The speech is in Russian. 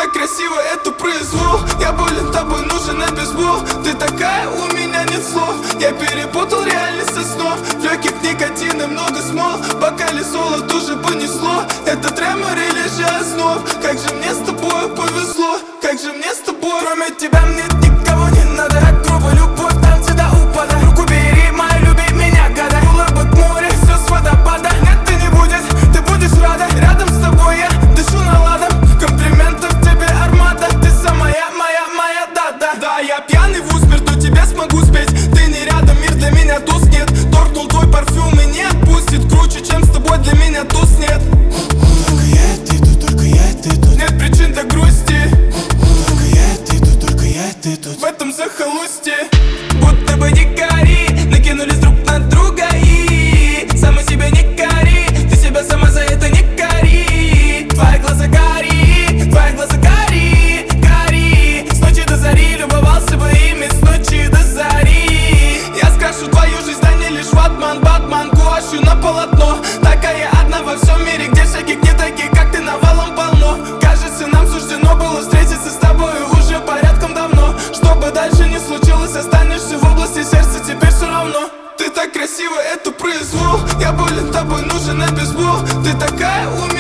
так красиво, это произвол. Я болен тобой, нужен обезбол. Ты такая, у меня нет слов. Я перепутал реальность со сном. В легких никотин и много смол. Бокале золото уже понесло. Это тремор или же озноб. Как же мне с тобой повезло. Как же мне с тобой. Кроме тебя мне никого не надо. Как грубо любовь, там всегда упада. Руку бери, моя, люби меня, года. Улыбок море, все с водопада. Нет, ты не будешь, ты будешь рада. Рядом с тобой я дышу наладом. Комплиментов тебе армада. Ты самая, моя, да. Да, я пьяный в успех, но тебя смогу спеть. Ты не рядом, мир для меня туснет. Торкнул твой парфюм и не отпустит. Круче, чем с тобой, для меня туз нет. Только я и ты тут, только я и ты тут. Нет причин для грусти. Только я и ты тут, только я и ты тут. В этом захолустье будто бы дикари накинулись друг на друга и сама себя не кори. Ты себя сама за это не кори. Твои глаза гори, твои глаза гори, гори. С ночи до зари любовался бы ими, с ночи до зари. Я скрашу твою жизнь, да не лишь ватман, батман. Гуащу на полотно. Такая одна во всем мире, где всяких не таких, как ты, навалом полно. Кажется, нам суждено было встретиться с тобой уже порядком давно. Что бы дальше ни случилось, останешься в области сердца, теперь все равно. Ты так красиво, это произвол. Я болен тобой, нужен обезбол. Ты такая,